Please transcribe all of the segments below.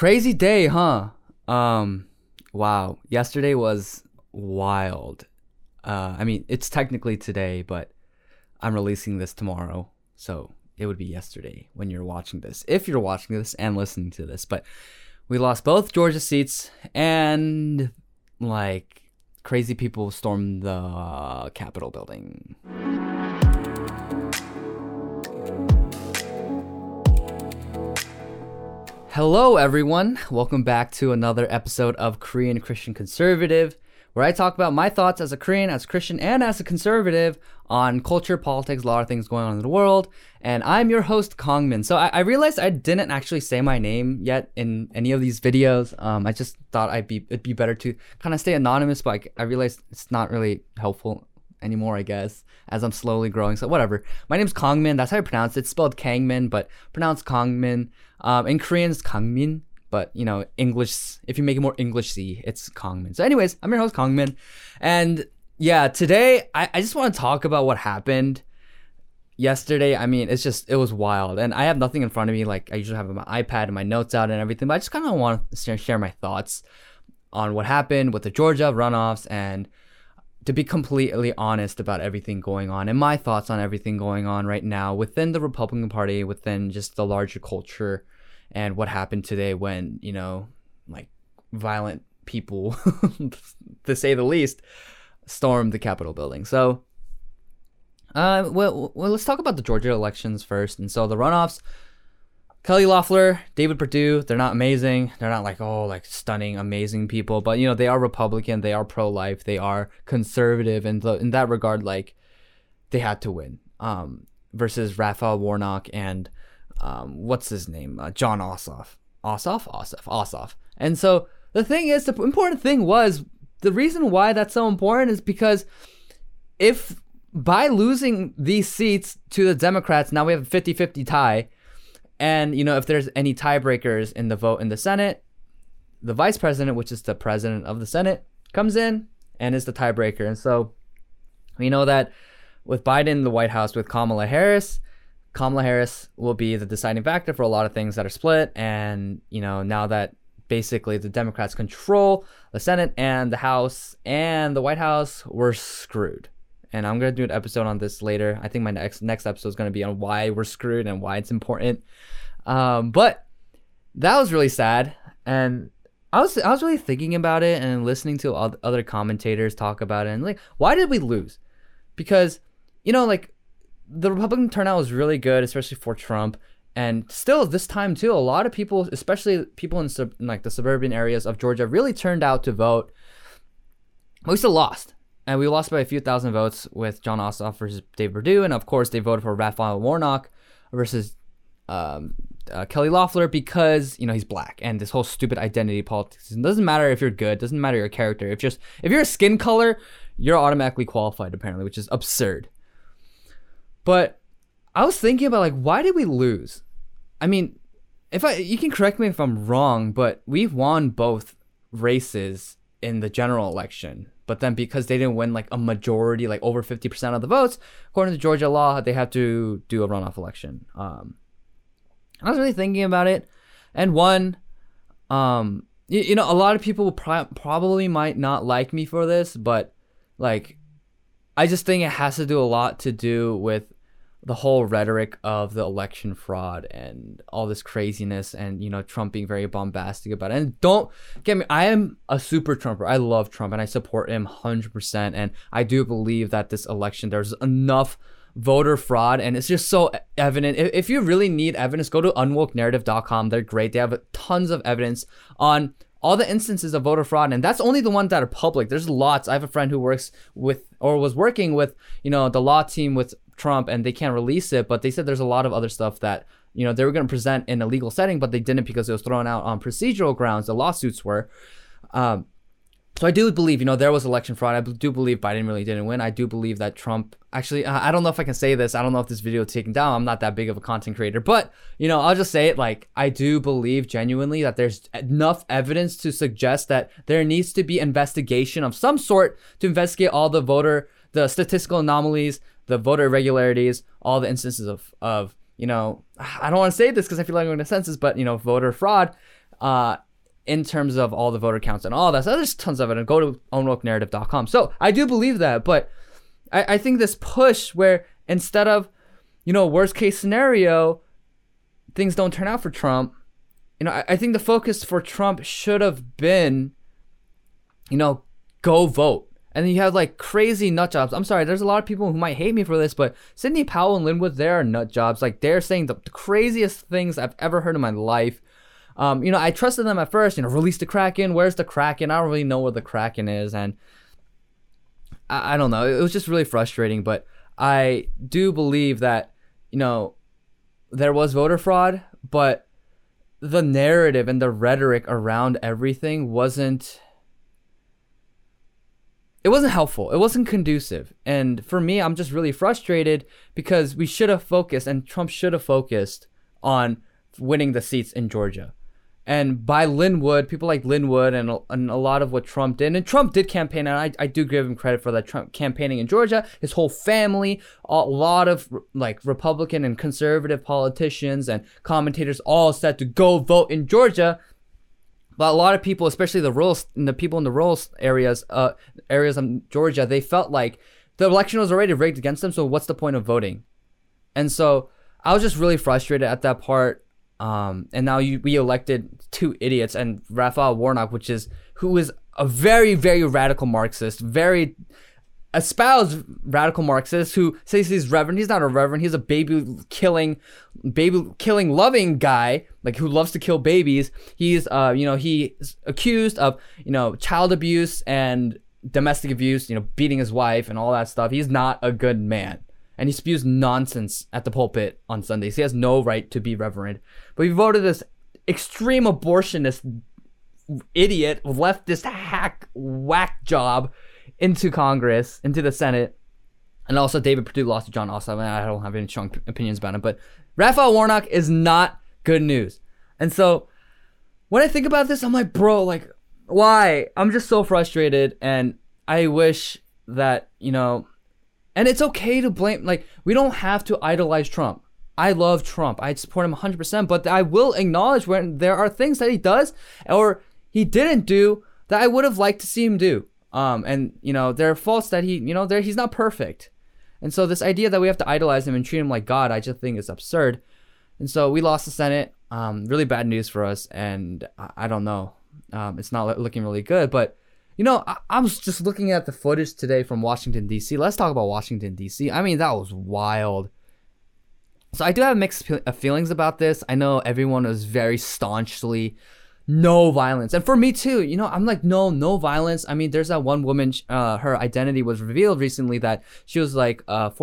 Crazy day, huh? Wow. Yesterday was wild. I mean, it's technically today, but I'm releasing this tomorrow, so it would be yesterday when you're watching this, if you're watching this and listening to this. But we lost both Georgia seats, and like crazy people stormed the Capitol building. Hello everyone, welcome back to another episode of Korean Christian Conservative, where I talk about my thoughts as a Korean, as a Christian, and as a conservative on culture, politics, a lot of things going on in the world. And I'm your host, Kongmin. So I realized I didn't actually say my name yet in any of these videos. I just thought it'd be better to kind of stay anonymous, but I realized it's not really helpful anymore, I guess, as I'm slowly growing. So whatever. My name's Kongmin. That's how I pronounce it. It's spelled Kangmin, but pronounced Kongmin. In Korean, it's Kangmin, but you know, English, if you make it more English-y, it's Kongmin. So anyways, I'm your host, Kongmin. And yeah, today, I just want to talk about what happened yesterday. I mean, it was wild. And I have nothing in front of me. Like, I usually have my iPad and my notes out and everything, but I just kind of want to share my thoughts on what happened with the Georgia runoffs, and to be completely honest about everything going on and my thoughts on everything going on right now within the Republican Party, within just the larger culture, and what happened today when, you know, like violent people, to say the least, stormed the Capitol building. So, well, let's talk about the Georgia elections first. And so the runoffs, Kelly Loeffler, David Perdue, they're not amazing. They're not like stunning, amazing people, but you know, they are Republican, they are pro-life, they are conservative, and in that regard, like, they had to win. Versus Raphael Warnock and what's his name? Jon Ossoff. Ossoff. And so the thing is, the important thing was, the reason why that's so important is because if by losing these seats to the Democrats, now we have a 50-50 tie. And, you know, if there's any tiebreakers in the vote in the Senate, the vice president, which is the president of the Senate, comes in and is the tiebreaker. And so we know that with Biden in the White House with Kamala Harris will be the deciding factor for a lot of things that are split. And, you know, now that basically the Democrats control the Senate and the House and the White House, we're screwed. And I'm going to do an episode on this later. I think my next episode is going to be on why we're screwed and why it's important. But that was really sad. And I was really thinking about it and listening to other commentators talk about it. And like, why did we lose? Because, you know, like, the Republican turnout was really good, especially for Trump. And still this time too, a lot of people, especially people in like the suburban areas of Georgia, really turned out to vote. But we still lost. And we lost by a few thousand votes with Jon Ossoff versus David Perdue. And of course, they voted for Raphael Warnock versus Kelly Loeffler because, you know, he's black. And this whole stupid identity politics. It doesn't matter if you're good. Doesn't matter your character. If you're a skin color, you're automatically qualified, apparently, which is absurd. But I was thinking about, like, why did we lose? I mean, you can correct me if I'm wrong, but we've won both races in the general election. But then because they didn't win like a majority, like over 50% of the votes, according to Georgia law, they have to do a runoff election. I was really thinking about it. And one, you know, a lot of people probably might not like me for this, but like, I just think it has to do a lot to do with the whole rhetoric of the election fraud and all this craziness, and, you know, Trump being very bombastic about it. And don't get me, I am a super Trumper. I love Trump and I support him 100%. And I do believe that this election, there's enough voter fraud, and it's just so evident. If you really need evidence, go to unwokenarrative.com. They're great. They have tons of evidence on all the instances of voter fraud, and that's only the ones that are public. There's lots. I have a friend who works with, or was working with, you know, the law team with Trump, and they can't release it, but they said there's a lot of other stuff that, you know, they were going to present in a legal setting, but they didn't because it was thrown out on procedural grounds. The lawsuits were. So I do believe, you know, there was election fraud. I do believe Biden really didn't win. I do believe that Trump, actually, I don't know if I can say this. I don't know if this video is taken down. I'm not that big of a content creator, but, you know, I'll just say it. Like, I do believe genuinely that there's enough evidence to suggest that there needs to be investigation of some sort to investigate all the statistical anomalies, the voter irregularities, all the instances of, you know, I don't want to say this because I feel like I'm going to census, but, you know, voter fraud. in terms of all the voter counts and all that. So there's tons of it. And go to ownwokenarrative.com. So I do believe that, but I think this push where instead of, worst case scenario, things don't turn out for Trump, I think the focus for Trump should have been, go vote. And then you have like crazy nut jobs. I'm sorry, there's a lot of people who might hate me for this, but Sidney Powell and Linwood, they are nut jobs. Like they're saying the craziest things I've ever heard in my life. I trusted them at first, release the Kraken. Where's the Kraken? I don't really know where the Kraken is. And I don't know. It was just really frustrating, but I do believe that, there was voter fraud, but the narrative and the rhetoric around everything wasn't helpful. It wasn't conducive. And for me, I'm just really frustrated because we should have focused, and Trump should have focused on winning the seats in Georgia. And by Linwood, people like Linwood and a lot of what Trump did, and Trump did campaign, and I do give him credit for that. Trump campaigning in Georgia, his whole family, a lot of like Republican and conservative politicians and commentators all set to go vote in Georgia. But a lot of people, especially the people in the rural areas of Georgia, they felt like the election was already rigged against them. So what's the point of voting? And so I was just really frustrated at that part. And now we elected two idiots, and Raphael Warnock, who is a very, very radical Marxist, very espoused radical Marxist, who says he's reverend. He's not a reverend. He's a baby killing loving guy, like who loves to kill babies. He's he's accused of child abuse and domestic abuse, beating his wife and all that stuff. He's not a good man. And he spews nonsense at the pulpit on Sundays. He has no right to be reverend. But he voted this extreme abortionist idiot, leftist whack job into Congress, into the Senate. And also David Perdue lost to John Ossoff. I don't have any strong opinions about him. But Raphael Warnock is not good news. And so when I think about this, I'm like, bro, like, why? I'm just so frustrated. And I wish that, and it's okay to blame, like, we don't have to idolize Trump. I love Trump. I support him 100%, but I will acknowledge when there are things that he does or he didn't do that I would have liked to see him do. And there are faults that he's not perfect. And so this idea that we have to idolize him and treat him like God, I just think is absurd. And so we lost the Senate. Really bad news for us. And I don't know. It's not looking really good, but I was just looking at the footage today from Washington, D.C. Let's talk about Washington, D.C. I mean, that was wild. So I do have mixed feelings about this. I know everyone was very staunchly no violence. And for me too, I'm like, no violence. I mean, there's that one woman, her identity was revealed recently that she was like a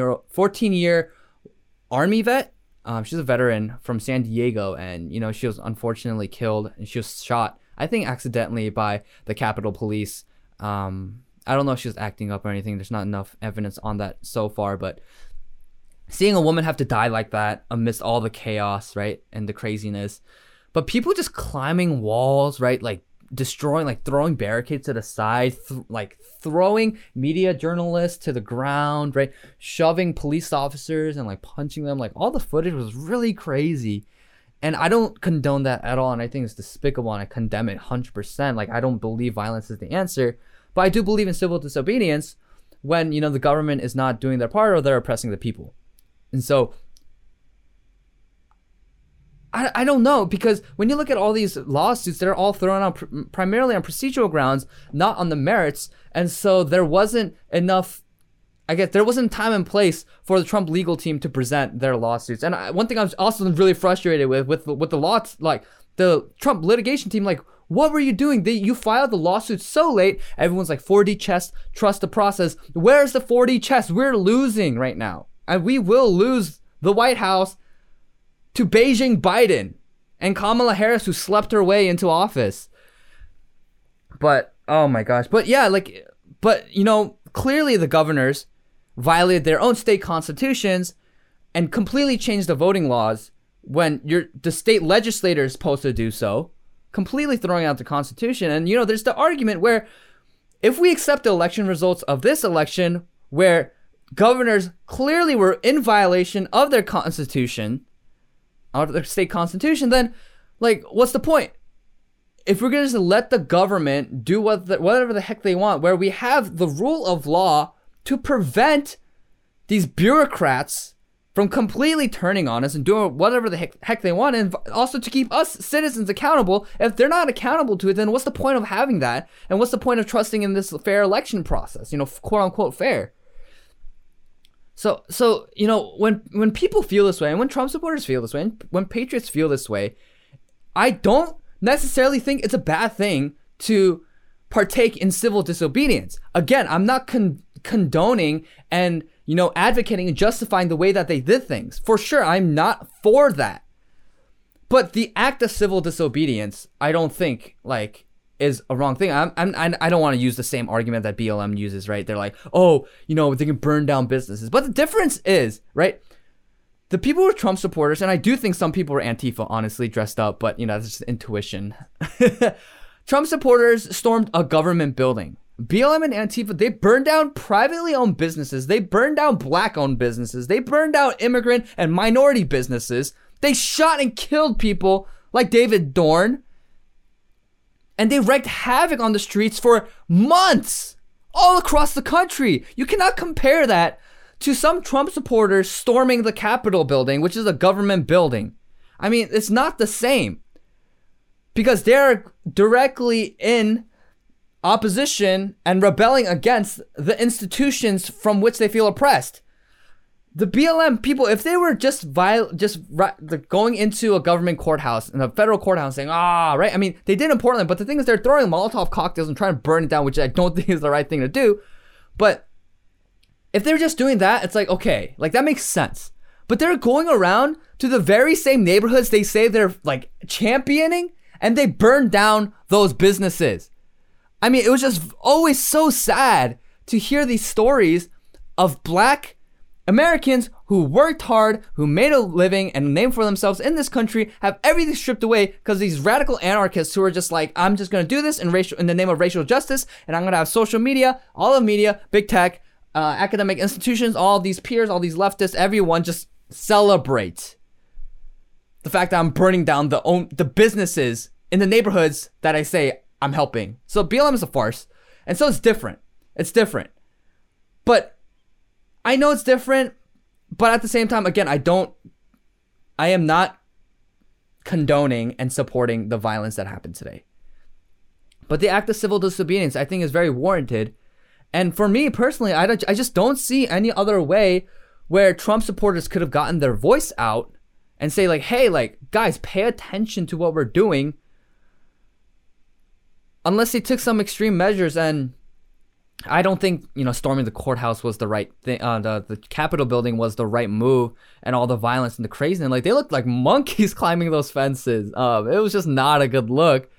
14-year Army vet. She's a veteran from San Diego, and, she was unfortunately killed, and she was shot, I think accidentally, by the Capitol Police. I don't know if she was acting up or anything. There's not enough evidence on that so far, but seeing a woman have to die like that amidst all the chaos, right, and the craziness, but people just climbing walls, right, like destroying, like throwing barricades to the side, throwing media journalists to the ground, right, shoving police officers and like punching them, like all the footage was really crazy. And I don't condone that at all, and I think it's despicable, and I condemn it 100%. Like, I don't believe violence is the answer, but I do believe in civil disobedience when, the government is not doing their part or they're oppressing the people. And so, I don't know, because when you look at all these lawsuits, they're all thrown out primarily on procedural grounds, not on the merits, and so there wasn't enough... I guess there wasn't time and place for the Trump legal team to present their lawsuits. And one thing I was also really frustrated with the law, like the Trump litigation team, like, what were you doing? You filed the lawsuit so late. Everyone's like, 4D chess, trust the process. Where's the 4D chess? We're losing right now. And we will lose the White House to Beijing Biden and Kamala Harris, who slept her way into office. But, oh my gosh. But yeah, clearly the governors violated their own state constitutions and completely changed the voting laws when the state legislator is supposed to do so, completely throwing out the Constitution. And, there's the argument where if we accept the election results of this election where governors clearly were in violation of their constitution, of their state constitution, then, like, what's the point? if we're going to just let the government do whatever the heck they want, where we have the rule of law to prevent these bureaucrats from completely turning on us and doing whatever the heck they want, and also to keep us citizens accountable. If they're not accountable to it, then what's the point of having that? And what's the point of trusting in this fair election process? Quote unquote fair. So when people feel this way, and when Trump supporters feel this way, and when patriots feel this way, I don't necessarily think it's a bad thing to partake in civil disobedience. Again, I'm not condoning and advocating and justifying the way that they did things. For sure, I'm not for that. But the act of civil disobedience, I don't think is a wrong thing. I don't want to use the same argument that BLM uses, right? They're like, oh, they can burn down businesses. But the difference is, right? The people who are Trump supporters, and I do think some people are Antifa, honestly, dressed up, but that's just intuition. Trump supporters stormed a government building. BLM and Antifa, they burned down privately owned businesses. They burned down black-owned businesses. They burned down immigrant and minority businesses. They shot and killed people like David Dorn. And they wreaked havoc on the streets for months all across the country. You cannot compare that to some Trump supporters storming the Capitol building, which is a government building. I mean, it's not the same, because they're directly in opposition and rebelling against the institutions from which they feel oppressed. The BLM people, if they were just going into a government courthouse, in a federal courthouse, saying, right? I mean, they did in Portland, but the thing is, they're throwing Molotov cocktails and trying to burn it down, which I don't think is the right thing to do. But if they're just doing that, it's like, okay, that makes sense. But they're going around to the very same neighborhoods they say they're championing, and they burn down those businesses. I mean, it was just always so sad to hear these stories of black Americans who worked hard, who made a living and a name for themselves in this country, have everything stripped away because these radical anarchists who are just like, I'm just going to do this in the name of racial justice, and I'm going to have social media, all of media, big tech, academic institutions, all these peers, all these leftists, everyone just celebrate the fact that I'm burning down the businesses in the neighborhoods that I say I'm helping. So BLM is a farce. And so it's different. It's different. But I know it's different, but at the same time, again, I am not condoning and supporting the violence that happened today. But the act of civil disobedience, I think, is very warranted. And for me personally, I just don't see any other way where Trump supporters could have gotten their voice out and say hey, guys, pay attention to what we're doing. Unless they took some extreme measures, and I don't think, storming the courthouse was the right thing. The Capitol building was the right move, and all the violence and the craziness. They looked like monkeys climbing those fences. It was just not a good look.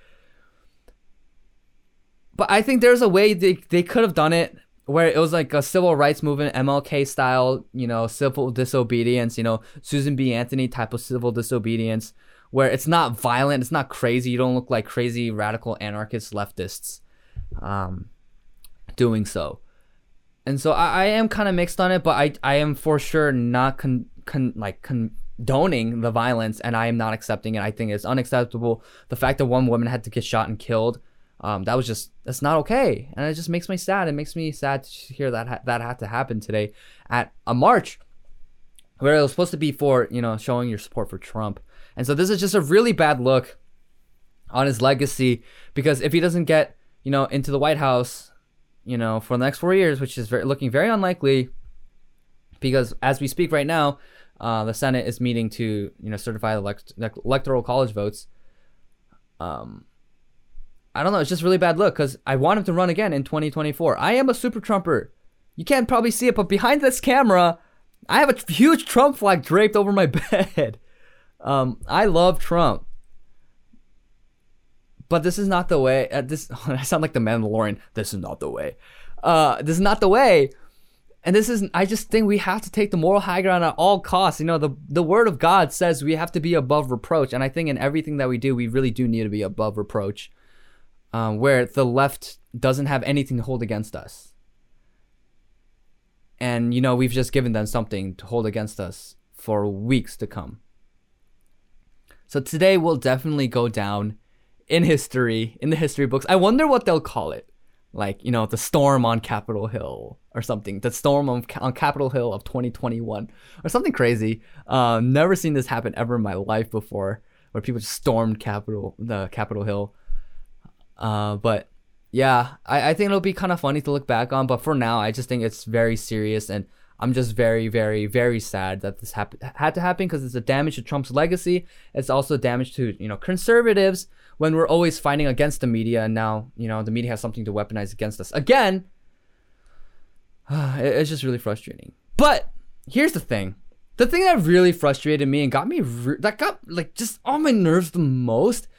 But I think there's a way they could have done it where it was like a civil rights movement, MLK style, civil disobedience, Susan B. Anthony type of civil disobedience, where it's not violent, it's not crazy. You don't look like crazy radical anarchist leftists doing so. And so I am kind of mixed on it, but I am for sure not condoning the violence, and I am not accepting it. I think it's unacceptable. The fact that one woman had to get shot and killed, that's not okay. And it just makes me sad. It makes me sad to hear that had to happen today at a march where it was supposed to be for, showing your support for Trump. And so this is just a really bad look on his legacy, because if he doesn't get, into the White House, for the next 4 years, which is looking very unlikely, because as we speak right now, the Senate is meeting to, certify the electoral college votes. I don't know. It's just a really bad look, because I want him to run again in 2024. I am a super Trumper. You can't probably see it, but behind this camera, I have a huge Trump flag draped over my bed. I love Trump, but this is not the way. I sound like the Mandalorian. This is not the way. This is not the way. And I just think we have to take the moral high ground at all costs. The word of God says we have to be above reproach. And I think in everything that we do, we really do need to be above reproach, where the left doesn't have anything to hold against us. And, we've just given them something to hold against us for weeks to come. So today will definitely go down in history, in the history books. I wonder what they'll call it. Like, you know, the storm on Capitol Hill or something. The storm on Capitol Hill of 2021 or something crazy. Never seen this happen ever in my life before, where people just stormed the Capitol Hill. But yeah, I think it'll be kind of funny to look back on. But for now, I just think it's very serious, and I'm just very, very, very sad that this had to happen, because it's a damage to Trump's legacy. It's also damage to, you know, conservatives, when we're always fighting against the media, and now, you know, the media has something to weaponize against us again. It's just really frustrating. But here's the thing that really frustrated me and got me that got like just on my nerves the most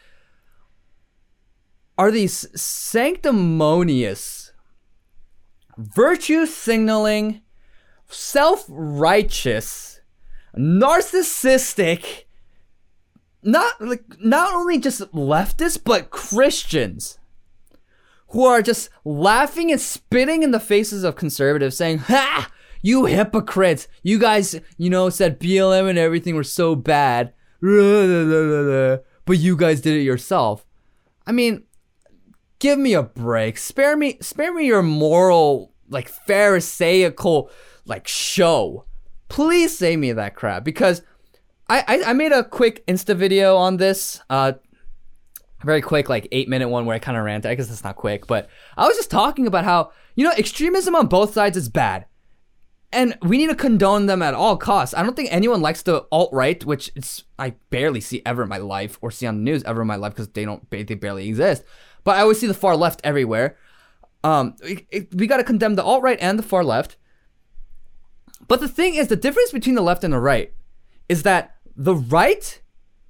are these sanctimonious, virtue signaling, self-righteous, narcissistic, not only just leftists, but Christians who are just laughing and spitting in the faces of conservatives, saying, "Ha! You hypocrites! You guys, you know, said BLM and everything were so bad, but you guys did it yourself." I mean, give me a break. Spare me your moral, like, pharisaical, like, show. Please save me that crap, because I made a quick Insta video on this, very quick, like 8-minute one where I kind of ranted. I guess it's not quick, but I was just talking about how, you know, extremism on both sides is bad, and we need to condone them at all costs. I don't think anyone likes the alt-right, which I barely see ever in my life, or see on the news ever in my life, because they barely exist. But I always see the far left everywhere. We got to condemn the alt-right and the far left. But the thing is, the difference between the left and the right is that the right,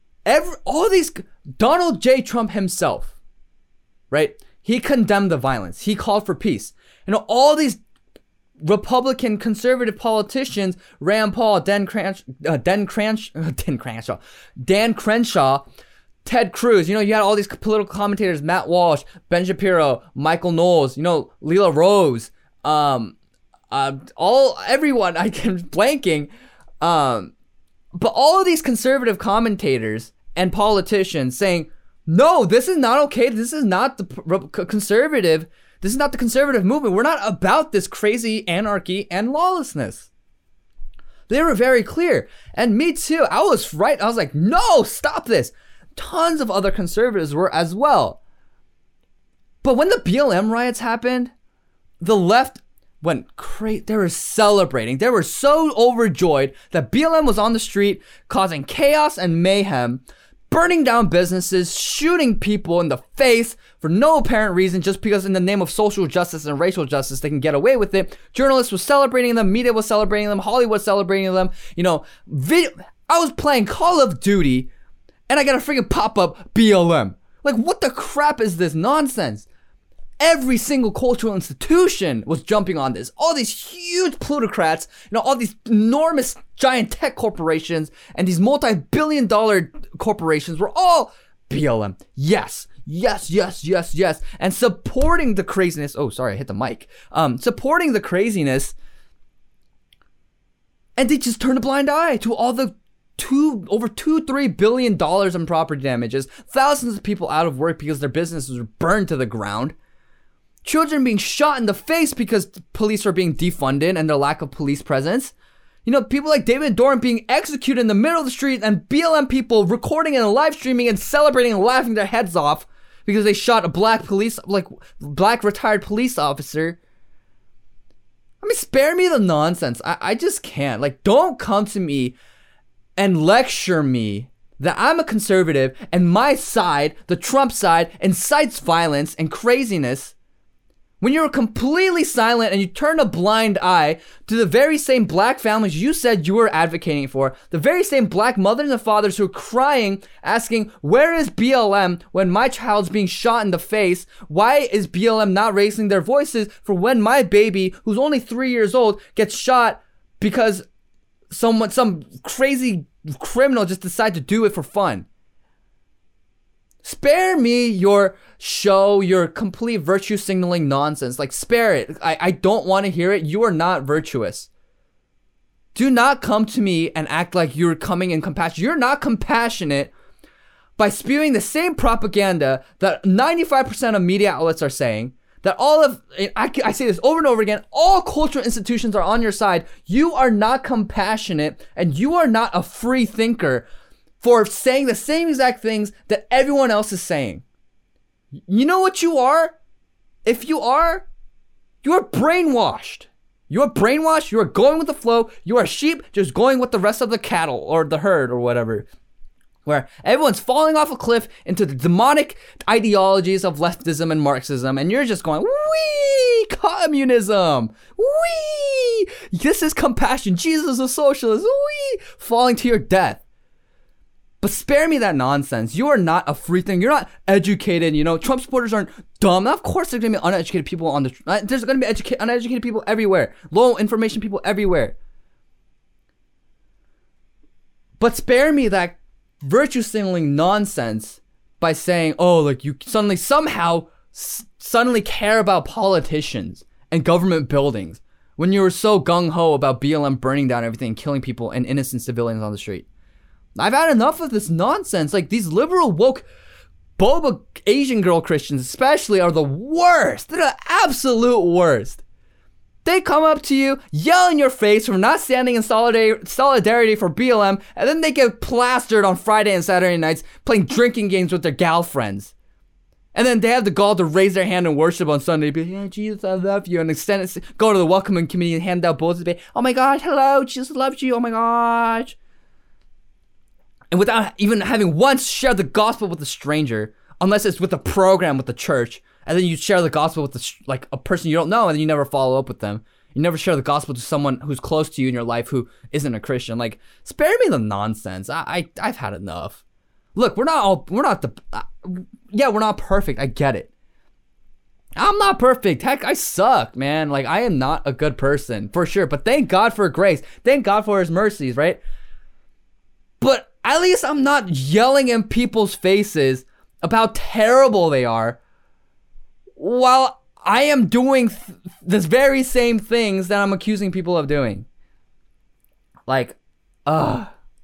Donald J. Trump himself, right? He condemned the violence. He called for peace. You know, all these Republican conservative politicians, Rand Paul, Dan Crenshaw, Ted Cruz, you know, you had all these political commentators, Matt Walsh, Ben Shapiro, Michael Knowles, you know, Leela Rose, everyone, I can blanking, but all of these conservative commentators and politicians saying, no, this is not okay. This is not the conservative. This is not the conservative movement. We're not about this crazy anarchy and lawlessness. They were very clear. And me too. I was right. I was like, no, stop this. Tons of other conservatives were as well. But when the BLM riots happened, the left went crazy. They were celebrating. They were so overjoyed that BLM was on the street, causing chaos and mayhem, burning down businesses, shooting people in the face for no apparent reason, just because in the name of social justice and racial justice, they can get away with it. Journalists were celebrating them. Media was celebrating them. Hollywood was celebrating them. You know, I was playing Call of Duty, and I got a freaking pop-up BLM. Like, what the crap is this nonsense? Every single cultural institution was jumping on this. All these huge plutocrats, you know, all these enormous giant tech corporations and these multi-billion-dollar corporations were all BLM. Yes. And supporting the craziness. Oh, sorry, I hit the mic. Supporting the craziness. And they just turned a blind eye to all the over $2-3 billion in property damages, thousands of people out of work because their businesses were burned to the ground, children being shot in the face because police are being defunded and their lack of police presence. You know, people like David Dorn being executed in the middle of the street, and BLM people recording and live streaming and celebrating and laughing their heads off because they shot a black retired police officer. I mean, spare me the nonsense. I just can't. Like, don't come to me and lecture me that I'm a conservative and my side, the Trump side, incites violence and craziness, when you're completely silent and you turn a blind eye to the very same black families you said you were advocating for, the very same black mothers and fathers who are crying, asking, where is BLM when my child's being shot in the face? Why is BLM not raising their voices for when my baby, who's only 3 years old, gets shot because some crazy criminal just decided to do it for fun? Spare me your show, your complete virtue signaling nonsense. Like, spare it. I don't want to hear it. You are not virtuous. Do not come to me and act like you're coming in compassion. You're not compassionate by spewing the same propaganda that 95% of media outlets are saying, that all of, I say this over and over again, all cultural institutions are on your side. You are not compassionate and you are not a free thinker for saying the same exact things that everyone else is saying. You know what you are? If you are brainwashed. You are brainwashed. You are going with the flow. You are sheep just going with the rest of the cattle or the herd or whatever. Where everyone's falling off a cliff into the demonic ideologies of leftism and Marxism, and you're just going, wee, communism, wee, this is compassion, Jesus is a socialist, wee, falling to your death. But spare me that nonsense. You are not a free thing. You're not educated. You know, Trump supporters aren't dumb. Now, of course, there's going to be uneducated people on the... There's going to be uneducated people everywhere. Low information people everywhere. But spare me that virtue signaling nonsense by saying, oh, like you suddenly care about politicians and government buildings when you were so gung-ho about BLM burning down everything and killing people and innocent civilians on the street. I've had enough of this nonsense. Like, these liberal woke boba Asian girl Christians especially are the worst. They're the absolute worst. They come up to you, yell in your face for not standing in solidarity for BLM, and then they get plastered on Friday and Saturday nights playing drinking games with their gal friends. And then they have the gall to raise their hand and worship on Sunday, be like, yeah, Jesus, I love you, and extend it, go to the welcoming committee and hand out bullets, be, oh my gosh, hello, Jesus loves you, oh my gosh. And without even having once shared the gospel with a stranger, unless it's with a program with the church, and then you share the gospel with like a person you don't know, and then you never follow up with them. You never share the gospel to someone who's close to you in your life who isn't a Christian. Like, spare me the nonsense. I've had enough. Look, we're not perfect. I get it. I'm not perfect. Heck, I suck, man. Like, I am not a good person, for sure. But thank God for grace. Thank God for his mercies, right? But at least I'm not yelling in people's faces about how terrible they are while I am doing this very same things that I'm accusing people of doing. Like, I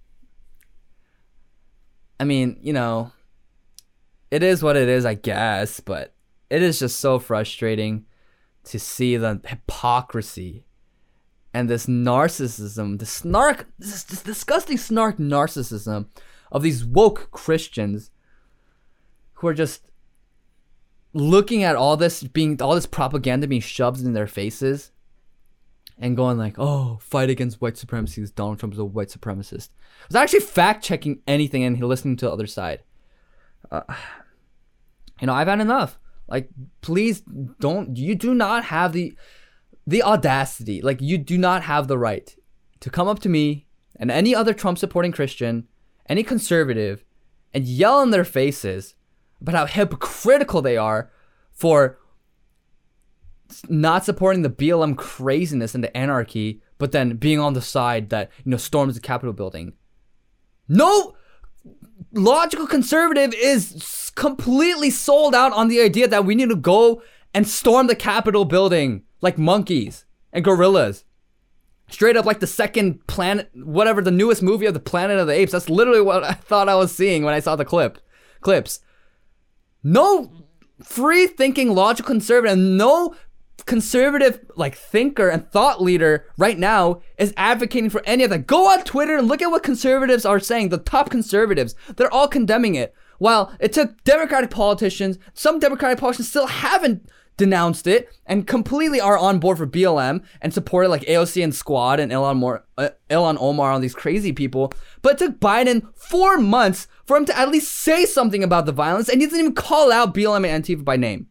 mean, you know, it is what it is, I guess, but it is just so frustrating to see the hypocrisy and this narcissism, this disgusting snark narcissism of these woke Christians who are just looking at all this propaganda being shoved in their faces and going like, oh, fight against white supremacy because Donald Trump is a white supremacist. I was actually fact-checking anything and listening to the other side. You know, I've had enough. Like, please you do not have the audacity, like, you do not have the right to come up to me and any other Trump supporting Christian, any conservative, and yell in their faces about how hypocritical they are for not supporting the BLM craziness and the anarchy, but then being on the side that, you know, storms the Capitol building. No logical conservative is completely sold out on the idea that we need to go and storm the Capitol building like monkeys and gorillas. Straight up like the second Planet, whatever, the newest movie of the Planet of the Apes. That's literally what I thought I was seeing when I saw the clips. No free-thinking logical conservative, no conservative like thinker and thought leader right now is advocating for any of that. Go on Twitter and look at what conservatives are saying. The top conservatives, they're all condemning it. While it took Democratic politicians, some Democratic politicians still haven't denounced it and completely are on board for BLM and supported like AOC and Squad and Ilhan Omar on these crazy people. But it took Biden 4 months for him to at least say something about the violence, and he doesn't even call out BLM and Antifa by name.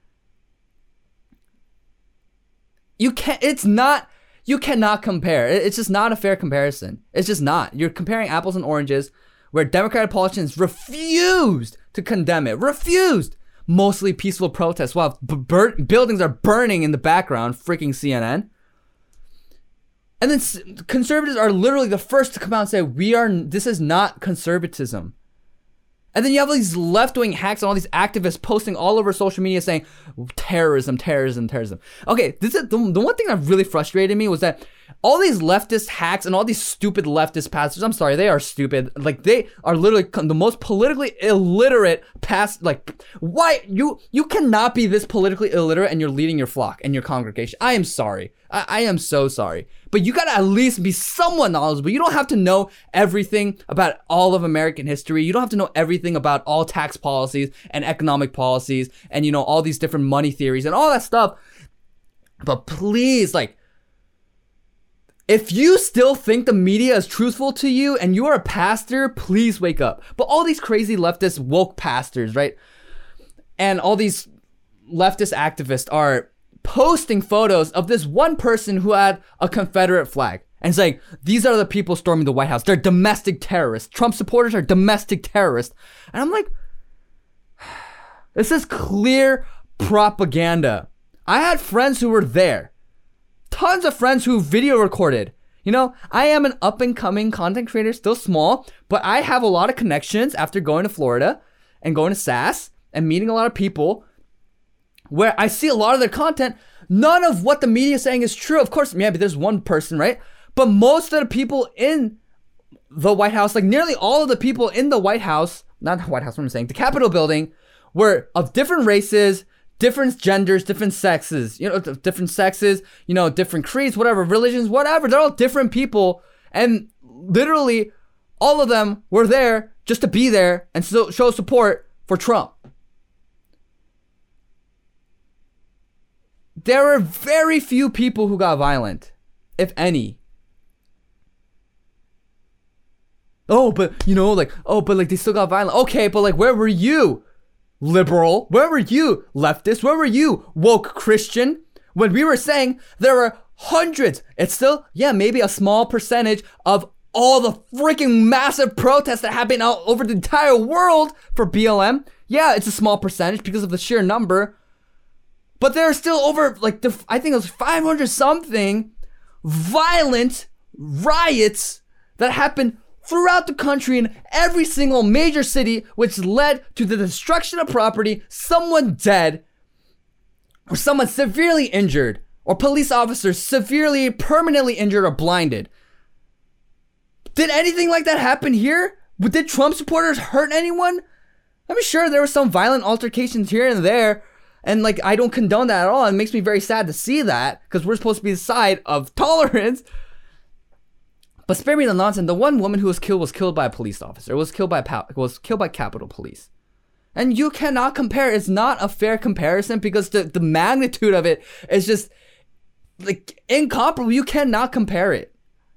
You cannot compare. It's just not a fair comparison. It's just not. You're comparing apples and oranges where Democratic politicians refused to condemn it. Refused. Mostly peaceful protests while buildings are burning in the background. Freaking CNN. And then conservatives are literally the first to come out and say, this is not conservatism. And then you have these left-wing hacks and all these activists posting all over social media saying, terrorism. Okay, this is the one thing that really frustrated me was that all these leftist hacks and all these stupid leftist pastors, I'm sorry, they are stupid. Like, they are literally the most politically illiterate like, why you cannot be this politically illiterate and you're leading your flock and your congregation. I am sorry. I am so sorry. But you gotta at least be somewhat knowledgeable. You don't have to know everything about all of American history. You don't have to know everything about all tax policies and economic policies and, you know, all these different money theories and all that stuff. But please, like, if you still think the media is truthful to you and you are a pastor, please wake up. But all these crazy leftist woke pastors, right? And all these leftist activists are posting photos of this one person who had a Confederate flag and saying, these are the people storming the White House. They're domestic terrorists. Trump supporters are domestic terrorists. And I'm like, this is clear propaganda. I had friends who were there. Tons of friends who video recorded. You know, I am an up and coming content creator, still small, but I have a lot of connections after going to Florida and going to SAS and meeting a lot of people where I see a lot of their content. None of what the media is saying is true. Of course, maybe there's one person, right? But most of the people in the White House, like nearly all of the people in the White House, not the White House, what I'm saying, the Capitol building, were of different races, different genders, different sexes, you know, different creeds, whatever, religions, whatever. They're all different people. And literally all of them were there just to be there and show support for Trump. There were very few people who got violent, if any. Oh, but you know, like, they still got violent. Okay, but like, where were you? Liberal? Where were you? Leftist? Where were you? Woke Christian? When we were saying there were hundreds, it's still, yeah, maybe a small percentage of all the freaking massive protests that happen all over the entire world for BLM. Yeah, it's a small percentage because of the sheer number. But there are still over, like, I think it was 500 something violent riots that happened throughout the country in every single major city, which led to the destruction of property, someone dead, or someone severely injured, or police officers severely, permanently injured or blinded. Did anything like that happen here? Did Trump supporters hurt anyone? I'm sure there were some violent altercations here and there, and like, I don't condone that at all. It makes me very sad to see that, because we're supposed to be the side of tolerance. But spare me the nonsense. The one woman who was killed by a police officer. Was killed by Capitol Police. And you cannot compare. It's not a fair comparison because the magnitude of it is just like incomparable. You cannot compare it.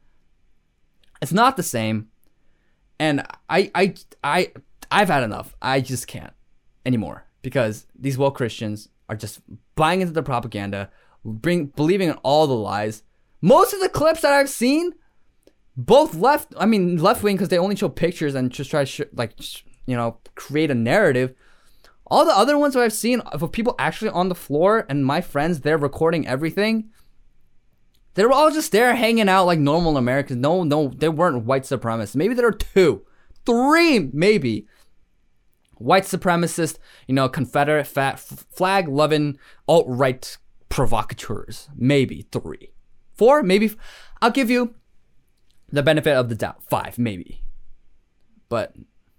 It's not the same. And I've had enough. I just can't anymore because these woke Christians are just buying into the propaganda, believing in all the lies. Most of the clips that I've seen, both left wing, because they only show pictures and just try to create a narrative. All the other ones that I've seen of people actually on the floor and my friends, they're recording everything. They were all just there hanging out like normal Americans. No, they weren't white supremacists. Maybe there were 2, 3, maybe white supremacist, Confederate flag loving alt-right provocateurs. Maybe 3, 4, maybe. I'll give you the benefit of the doubt. 5, maybe. But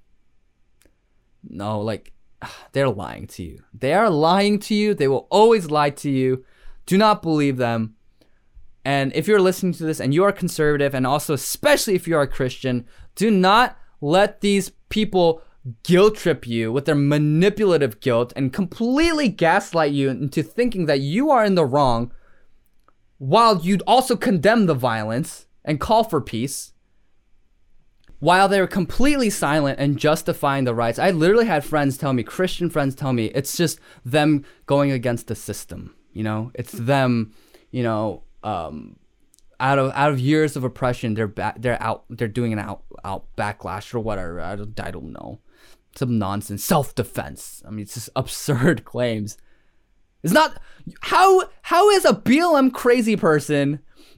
no, like, they're lying to you. They are lying to you. They will always lie to you. Do not believe them. And if you're listening to this and you are conservative, and also especially if you are a Christian, do not let these people guilt trip you with their manipulative guilt and completely gaslight you into thinking that you are in the wrong, while you'd also condemn the violence and call for peace, while they're completely silent and justifying the riots. I literally had friends tell me, Christian friends tell me, it's just them going against the system. It's them, out of years of oppression, they're doing an out backlash or whatever. I don't know, some nonsense, self-defense. I mean, it's just absurd claims. It's not how is a BLM crazy person?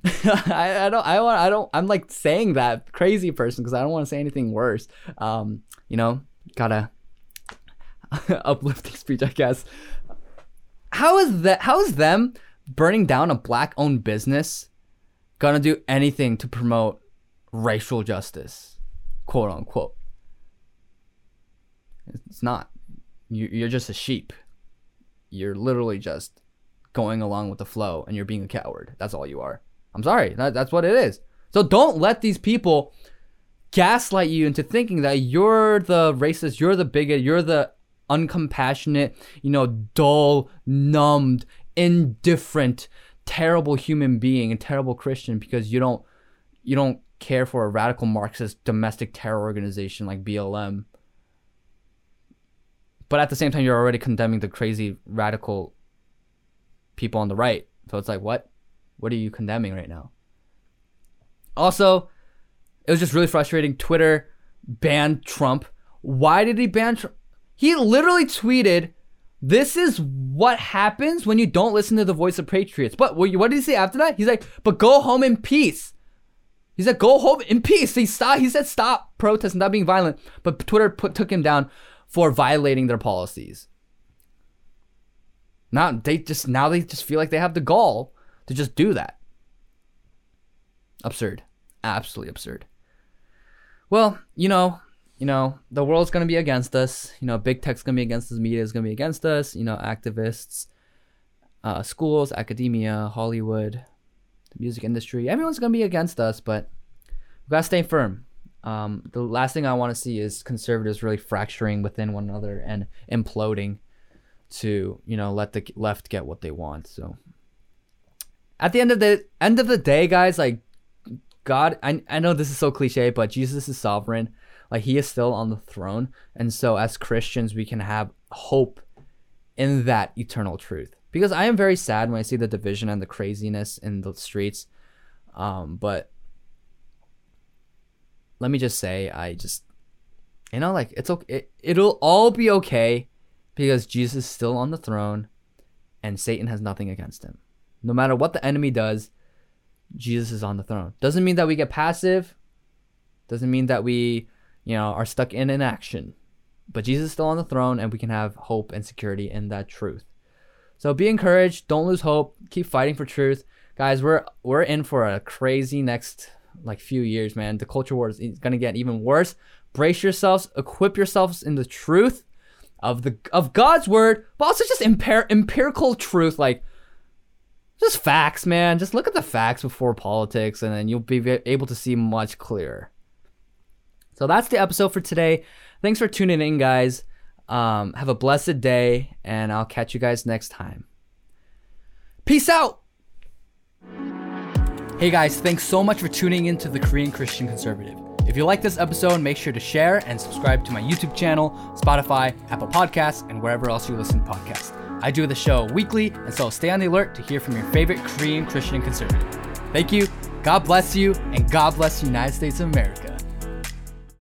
I'm like saying that crazy person because I don't want to say anything worse. Gotta uplifting speech, I guess. How is them burning down a black-owned business gonna do anything to promote racial justice, quote unquote. It's not. You're just a sheep. You're literally just going along with the flow, and you're being a coward. That's all you are. I'm sorry. That's what it is. So don't let these people gaslight you into thinking that you're the racist, you're the bigot, you're the uncompassionate, dull, numbed, indifferent, terrible human being and terrible Christian because you don't care for a radical Marxist domestic terror organization like BLM. But at the same time, you're already condemning the crazy radical people on the right. So it's like, what? What are you condemning right now? Also, it was just really frustrating. Twitter banned Trump. Why did he ban Trump? He literally tweeted, "This is what happens when you don't listen to the voice of patriots." But what did he say after that? He's like, "But go home in peace." He said, "Go home in peace." He said, "Stop protesting, not being violent." But Twitter took him down for violating their policies. Now they just feel like they have the gall to just do that. Absurd. Absolutely absurd. Well, the world's going to be against us. Big tech's going to be against us. Media is going to be against us. Activists, schools, academia, Hollywood, the music industry. Everyone's going to be against us, but we've got to stay firm. The last thing I want to see is conservatives really fracturing within one another and imploding to, let the left get what they want. So at the end of the day, guys, like, God, I know this is so cliche, but Jesus is sovereign. Like, he is still on the throne. And so as Christians, we can have hope in that eternal truth. Because I am very sad when I see the division and the craziness in the streets. But let me just say, it's okay. It'll all be okay because Jesus is still on the throne and Satan has nothing against him. No matter what the enemy does, Jesus is on the throne. Doesn't mean that we get passive. Doesn't mean that we, are stuck in inaction. But Jesus is still on the throne and we can have hope and security in that truth. So be encouraged. Don't lose hope. Keep fighting for truth. Guys, we're in for a crazy next few years, man. The culture war is going to get even worse. Brace yourselves. Equip yourselves in the truth of God's word, but also just empirical truth, just facts, man. Just look at the facts before politics, and then you'll be able to see much clearer. So that's the episode for today. Thanks for tuning in, guys. Have a blessed day, and I'll catch you guys next time. Peace out. Hey guys, thanks so much for tuning in to the Korean Christian Conservative. If you like this episode, make sure to share and subscribe to my YouTube channel, Spotify, Apple Podcasts, and wherever else you listen to podcasts. I do the show weekly, and so stay on the alert to hear from your favorite Korean Christian conservative. Thank you, God bless you, and God bless the United States of America.